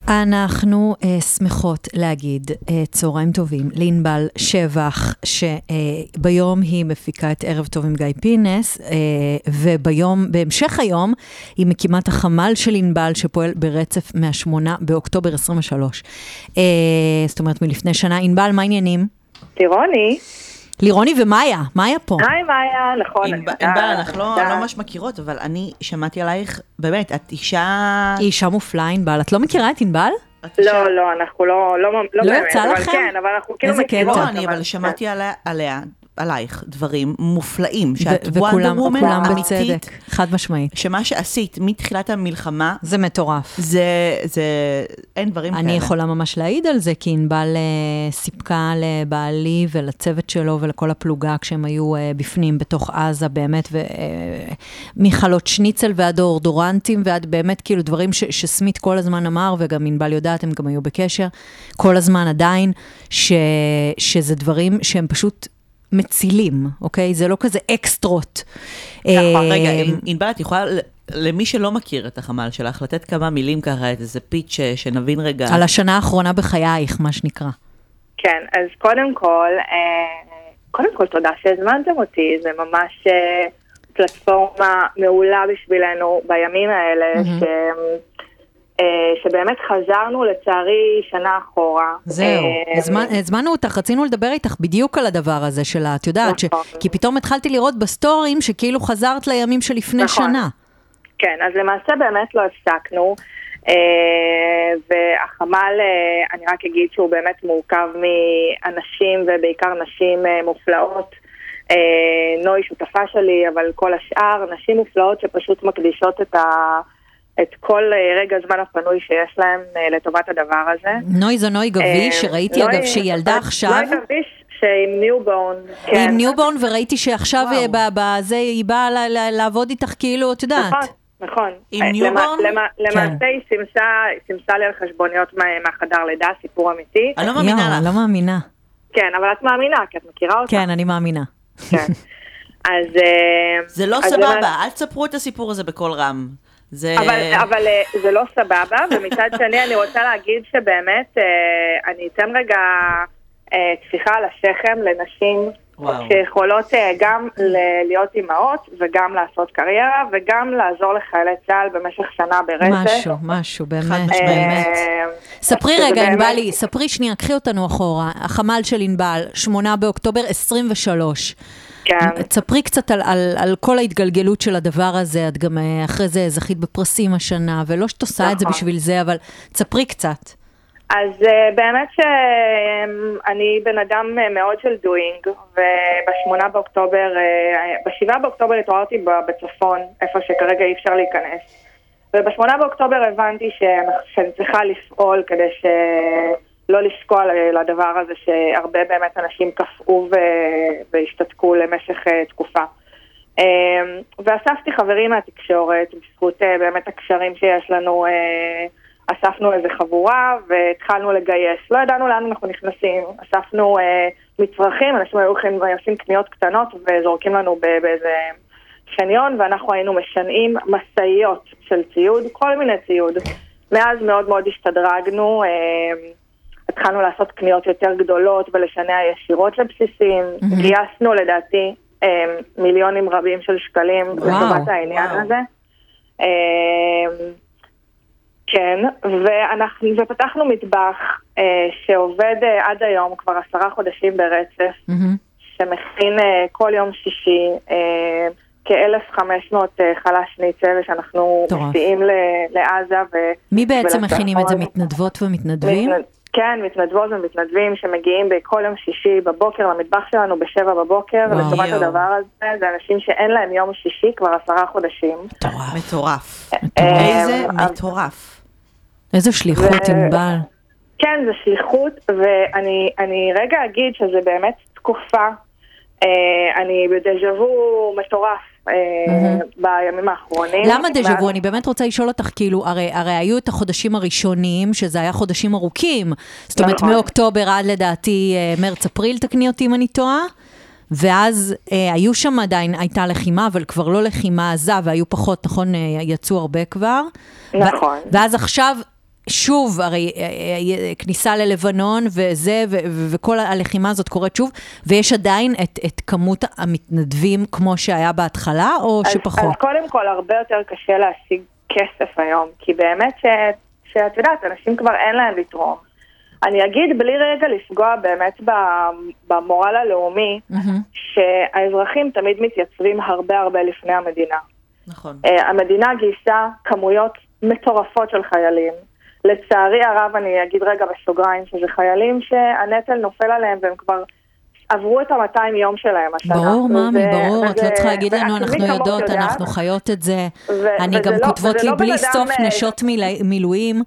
אנחנו שמחות להגיד צהריים טובים לענבל שבח, שביום היא מפיקה את ערב טוב עם גיא פינס, בהמשך היום היא מקימת החמ"ל של ענבל שפועל ברצף מה-8 באוקטובר 23. זאת אומרת מלפני שנה. ענבל, מה העניינים? לירוני ומאיה, מאיה פה. היי מאיה, נכון. ענבל, אנחנו לא ממש מכירות, אבל אני שמעתי עלייך, באמת, את אישה... היא אישה מופלאה, ענבל. את לא מכירה את ענבל? לא, אנחנו לא באמת, יצא אבל לכם? כן, אבל אנחנו כאילו איזה מכירות. קטע. לא, אני אבל שמעתי עלייך דברים מופלאים, שאת וכולם וונדר וומן בצדק, אמיתית, חד משמעית. שמה שעשית מתחילת המלחמה, זה מטורף. זה אין דברים כאלה. אני יכולה ממש להעיד על זה, כי ענבל סיפקה לבעלי ולצוות שלו ולכל הפלוגה, כשהם היו בפנים בתוך עזה באמת, ומחלות שניצל ועד אורדורנטים, ועד באמת כאילו דברים שסמית כל הזמן אמר, וגם ענבל יודעת, הם גם היו בקשר, כל הזמן עדיין, שזה דברים שהם פשוט מצילים, אוקיי? זה לא כזה אקסטרות. רגע, ענבל, את יכולה, למי שלא מכיר את החמ"ל שלך, לתת כמה מילים ככה, איזה פיץ' שנבין רגע. על השנה האחרונה בחייך, מה שנקרא. כן, אז קודם כל תודה שהזמנתם אותי, זה ממש פלטפורמה מעולה בשבילנו בימים האלה, שבאמת חזרנו לצערי שנה אחורה. זהו, הזמנו אותך, רצינו לדבר איתך בדיוק על הדבר הזה שלה, את יודעת, כי פתאום התחלתי לראות בסטורים שכאילו חזרת לימים שלפני שנה. כן, אז למעשה באמת לא הפסקנו, והחמ"ל, אני רק אגיד שהוא באמת מורכב מאנשים ובעיקר נשים מופלאות, נוי שותפה שלי, אבל כל השאר, נשים מופלאות שפשוט מקדישות את כל רגע זמן הפנוי שיש להם לטובת הדבר הזה. נוי זו נוי גביש, שראיתי אגב שהיא ילדה עכשיו. נוי גביש שעם ניובורן. עם ניובורן, וראיתי שעכשיו בזה היא באה לעבוד איתך כאילו, את יודעת. נכון. עם ניובורן? למעשה היא סימסה לי על חשבוניות מהחדר לידה, סיפור אמיתי. אני לא מאמינה לך. לא מאמינה. כן, אבל את מאמינה, כי את מכירה אותה. כן, אני מאמינה. כן. אז... זה לא סבבה, אל תספרו את הסיפור הזה בכל רם. אבל זה לא סבבה, ומצד שני אני רוצה להגיד שבאמת אני אתן רגע תפיחה על השכם לנשים שיכולות גם להיות אימהות וגם לעשות קריירה וגם לעזור לחיילי צה"ל במשך שנה ברצף. משהו, באמת. ספרי רגע, ענבלי, ספרי שנייה, קחי אותנו אחורה. החמ"ל של ענבל, 8 באוקטובר 23. תספרי קצת על כל ההתגלגלות של הדבר הזה, את גם אחרי זה זכית בפרסים השנה, ולא שאת עושה את זה בשביל זה, אבל תספרי קצת. אז באמת שאני בן אדם מאוד של doing, וב-8 באוקטובר, ב-7 באוקטובר התעוררתי בצפון, איפה שכרגע אי אפשר להיכנס. וב-8 באוקטובר הבנתי שאני צריכה לפעול כדי לא לשקוע לדבר הזה שהרבה באמת אנשים קפאו והשתתקו למשך תקופה. ואספתי חברים מהתקשורת, בזכות באמת הקשרים שיש לנו, אספנו איזה חבורה והתחלנו לגייס. לא ידענו לאן אנחנו נכנסים, אספנו מצרכים, אנשים היו עושים קניות קטנות וזורקים לנו באיזה חניון, ואנחנו היינו משנעים מסעיות של ציוד, כל מיני ציוד. מאז מאוד מאוד השתדרגנו, התחלנו לעשות קניות יותר גדולות ולשנע ישירות לבסיסים, גייסנו לדעתי מיליונים רבים של שקלים לטובת העניין הזה. כן, ופתחנו מטבח שעובד עד היום כבר 10 חודשים ברצף, שמכין כל יום שישי כ-1,500 חלש שניצל שאנחנו מסיעים לעזה. מי בעצם מכינים את זה? מתנדבות ומתנדבים? כן, מתנדבות ומתנדבים שמגיעים בכל יום שישי בבוקר למטבח שלנו ב7 בבוקר, לטובת הדבר הזה, זה אנשים שאין להם יום שישי כבר 10 חודשים. מטורף. איזה מטורף. איזו שליחות, ענבל. כן, זה שליחות, ואני רגע אגיד שזה באמת תקופה, אני בדז'וו מטורף בימים האחרונים. למה דז'וו? אני באמת רוצה לשאול אותך, כאילו, הרי היו את החודשים הראשונים, שזה היה חודשים ארוכים, זאת אומרת, מאוקטובר עד לדעתי מרץ-אפריל, תקני אותי אם אני טועה, ואז היו שם עדיין, הייתה לחימה, אבל כבר לא לחימה עזה, והיו פחות, נכון, יצאו הרבה כבר. נכון. ואז עכשיו שוב, הרי כניסה ללבנון וזה, וכל הלחימה הזאת קורית שוב, ויש עדיין את כמות המתנדבים כמו שהיה בהתחלה, או שפחות? אז קודם כל, הרבה יותר קשה להשיג כסף היום, כי באמת שאת יודעת, אנשים כבר אין להם לתרום. אני אגיד בלי רגע לפגוע באמת במורל הלאומי, שהאזרחים תמיד מתייצבים הרבה הרבה לפני המדינה. נכון. המדינה גייסה כמויות מטורפות של חיילים. לצערי הרב, אני אגיד רגע בסוגריים, שזה חיילים שהנטל נופל עליהם והם כבר עברו את 200 יום שלהם השנה. ברור, מאמי, ברור, את לא צריכה להגיד לנו, אנחנו יודעות, אנחנו חיות את זה. אני גם כותבות לי בלי סוף נשות מילואים,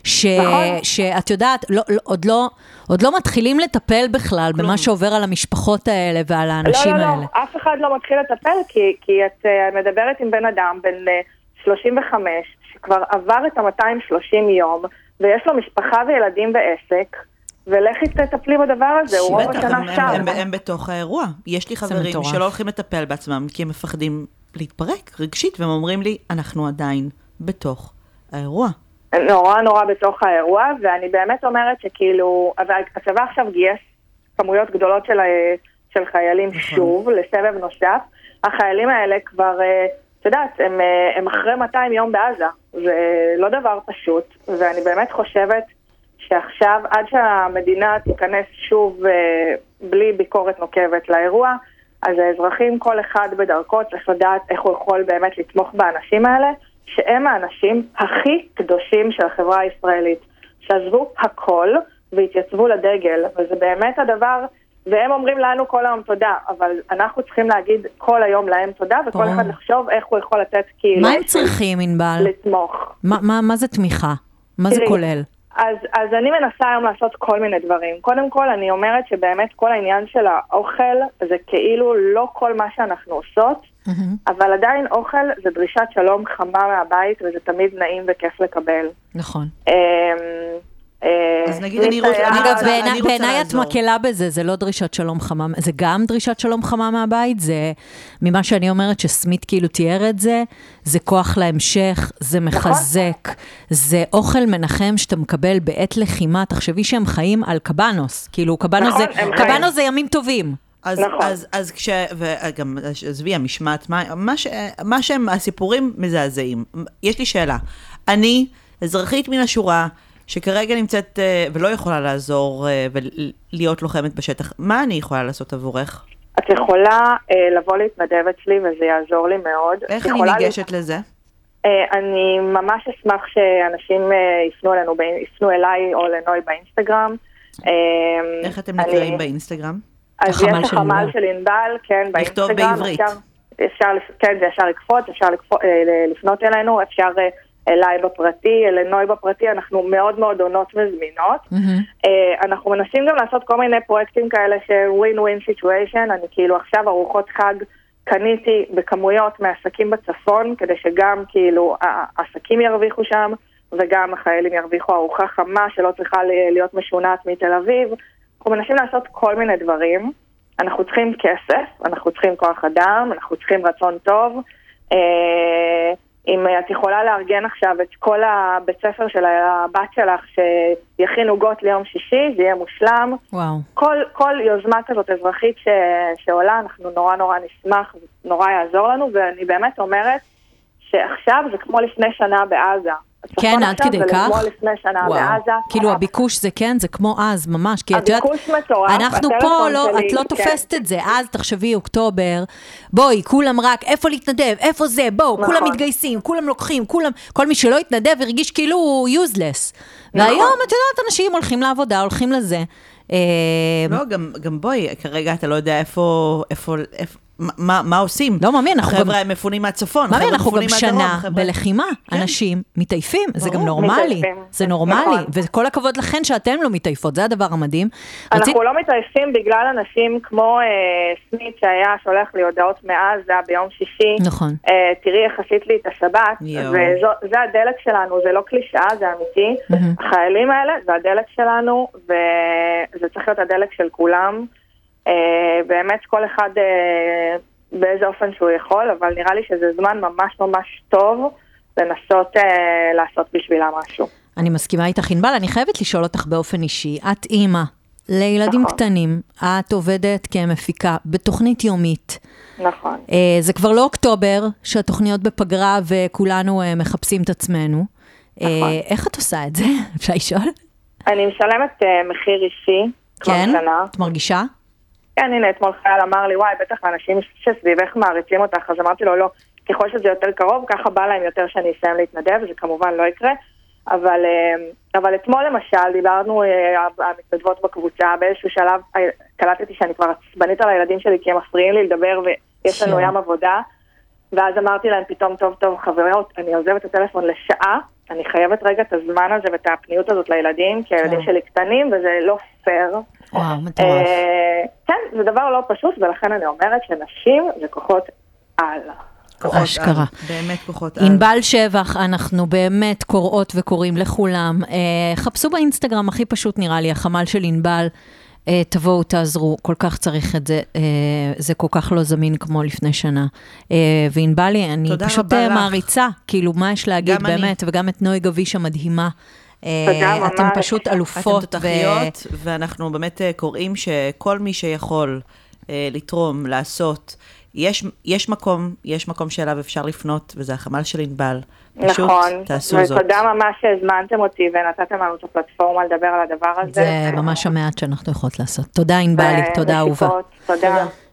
שאת יודעת, עוד לא מתחילים לטפל בכלל במה שעובר על המשפחות האלה ועל האנשים האלה. לא, אף אחד לא מתחיל לטפל, כי את מדברת עם בן אדם, בן 35, שכבר עבר את 230 יום, ויש לו משפחה וילדים ועסק, ולכי תטפלי בדבר הזה, הוא רוב השנה שם. הם בתוך האירוע. יש לי חברים שלא הולכים לטפל בעצמם, כי הם מפחדים להתפרק רגשית, והם אומרים לי, אנחנו עדיין בתוך האירוע. נורא בתוך האירוע, ואני באמת אומרת שכאילו, הצבא עכשיו גייס כמויות גדולות של חיילים שוב, לסבב נוסף. החיילים האלה כבר, את יודעת, הם אחרי 200 יום בעזה. זה לא דבר פשוט, ואני באמת חושבת שעכשיו, עד שהמדינה תיכנס שוב בלי ביקורת נוקבת לאירוע, אז האזרחים, כל אחד בדרכו, צריך לדעת איך הוא יכול באמת לתמוך באנשים האלה, שהם האנשים הכי קדושים של החברה הישראלית, שעזבו הכל והתייצבו לדגל, וזה באמת הדבר, והם אומרים לנו כל היום תודה, אבל אנחנו צריכים להגיד כל היום להם תודה, וכל אחד לחשוב איך הוא יכול לתת כאילו... מה הם צריכים, ענבל? לתמוך. מה זה תמיכה? מה זה כולל? אז אני מנסה היום לעשות כל מיני דברים. קודם כל, אני אומרת שבאמת כל העניין של האוכל, זה כאילו לא כל מה שאנחנו עושות, אבל עדיין אוכל זה דרישת שלום חמה מהבית, וזה תמיד נעים וכיף לקבל. נכון. אז נגיד אני רוצה אגב, בעיניי את מקלה בזה, זה לא דרישת שלום חמה, זה גם דרישת שלום חמה מהבית, זה ממה שאני אומרת שסמית כאילו תיאר את זה, זה כוח להמשך, זה מחזק, זה אוכל מנחם שאתה מקבל בעת לחימה, תחשבי שהם חיים על קבנוס, כאילו קבנוס זה ימים טובים. אז וגם עזבי המשמעת, מה שהם הסיפורים מזעזעים. יש לי שאלה, אני אזרחית מן השורה, שכרגע נמצאת ולא יכולה לעזור ולהיות לוחמת בשטח. מה אני יכולה לעשות עבורך? את יכולה לבוא להתנדב אצלי וזה יעזור לי מאוד. איך אני ניגשת לזה? אני ממש אשמח שאנשים יפנו אליי או לנוי באינסטגרם. איך אתם נקראים באינסטגרם? אז יש החמ"ל של ענבל, כן, באינסטגרם. לכתוב בעברית. כן, זה אפשר לקפוץ, אפשר לפנות אלינו, אפשר... אליי בפרטי, אלינוי בפרטי, אנחנו מאוד מאוד עונות וזמינות. אנחנו מנסים גם לעשות כל מיני פרויקטים כאלה ש-win-win situation, אני כאילו עכשיו ארוחות חג קניתי בכמויות מעסקים בצפון, כדי שגם כאילו העסקים ירוויחו שם, וגם החיילים ירוויחו ארוחה חמה שלא צריכה להיות משונעת מתל אביב. אנחנו מנסים לעשות כל מיני דברים, אנחנו צריכים כסף, אנחנו צריכים כוח אדם, אנחנו צריכים רצון טוב, אם את יכולה לארגן עכשיו את כל הבית ספר של הבת שלך שיכין עוגות ליום שישי, זה יהיה מושלם. וואו. כל יוזמה כזאת אזרחית שעולה, אנחנו נורא נשמח, נורא יעזור לנו, ואני באמת אומרת שעכשיו זה כמו לפני שנה בעזה. כן, עד כדי כך? כמו לפני שנה בעזה. כאילו הביקוש זה כן, זה כמו אז ממש. הביקוש מטורף. אנחנו פה, את לא תופסת את זה. אז תחשבי אוקטובר, בואי, כולם רק, איפה להתנדב, איפה זה, בואו, כולם מתגייסים, כולם לוקחים, כל מי שלא יתנדב הרגיש כאילו הוא useless. והיום, את יודעת, אנשים הולכים לעבודה, הולכים לזה. לא, גם בואי, כרגע אתה לא יודע איפה מה עושים? לא, ממי, אנחנו חבר'ה הם מפונים מהצפון, ממי, אנחנו גם שנה בלחימה, אנשים מתעייפים, זה גם נורמלי, זה נורמלי, וכל הכבוד לכן שאתם לא מתעייפות, זה הדבר המדהים. אנחנו לא מתעייפים בגלל אנשים כמו סמית שהיה שולח לי הודעות מאז, זה היה ביום שישי, נכון. תראי איך עשית לי את השבת, וזה הדלק שלנו, זה לא קלישאה, זה אמיתי, החיילים האלה זה הדלק שלנו, וזה צריך להיות הדלק של כולם, באמת כל אחד באיזה אופן שהוא יכול, אבל נראה לי שזה זמן ממש ממש טוב לנסות לעשות בשבילה משהו. אני מסכימה איתך, ענבל, אני חייבת לשאול אותך באופן אישי, את אימא לילדים נכון. קטנים, את עובדת כמפיקה בתוכנית יומית. נכון. זה כבר לא אוקטובר, שהתוכניות בפגרה וכולנו מחפשים את עצמנו. נכון. איך את עושה את זה? אפשר לשאול? אני משלמת מחיר אישי, כבר כן? שנה. את מרגישה? כן, הנה, אתמול חייל אמר לי, וואי, בטח האנשים שסביבך מעריצים אותך, אז אמרתי לו, לא, ככל שזה יותר קרוב, ככה בא להם יותר שאני אסיים להתנדב, וזה כמובן לא יקרה. אבל אתמול למשל, דיברנו המתנדבות בקבוצה, באיזשהו שלב קלטתי שאני כבר עצבנית על הילדים שלי, כי הם מפריעים לי לדבר, ויש לנו ים עבודה, ואז אמרתי להם פתאום, טוב, חברות, אני עוזבת את הטלפון לשעה, אני חייבת רגע את הזמן הזה ואת הפניות הזאת לילדים, כי הילדים שלי קטנים, וזה לא פייר. וואו, מטורף. כן, זה דבר לא פשוט, ולכן אני אומרת שנשים זה כוחות על. אשכרה. באמת כוחות על. ענבל שבח, אנחנו באמת קוראות וקוראים לכולם. חפשו באינסטגרם, הכי פשוט נראה לי, החמ"ל של ענבל. תבואו, תעזרו, כל כך צריך את זה, זה כל כך לא זמין כמו לפני שנה. וענבלי, אני פשוט מעריצה, כאילו מה יש להגיד באמת, וגם את נוי גביש המדהימה. אתם פשוט אלופות. אתם תותחיות, ואנחנו באמת קוראים שכל מי שיכול לתרום, לעשות, יש מקום שאליו אפשר לפנות, וזה החמ"ל של ענבל. פשוט תעשו זאת. ותודה ממש שהזמנתם אותי ונתתם לנו את הפלטפורמה לדבר על הדבר הזה. זה ממש המעט שאנחנו יכולות לעשות. תודה ענבלי, תודה אהובה. תודה.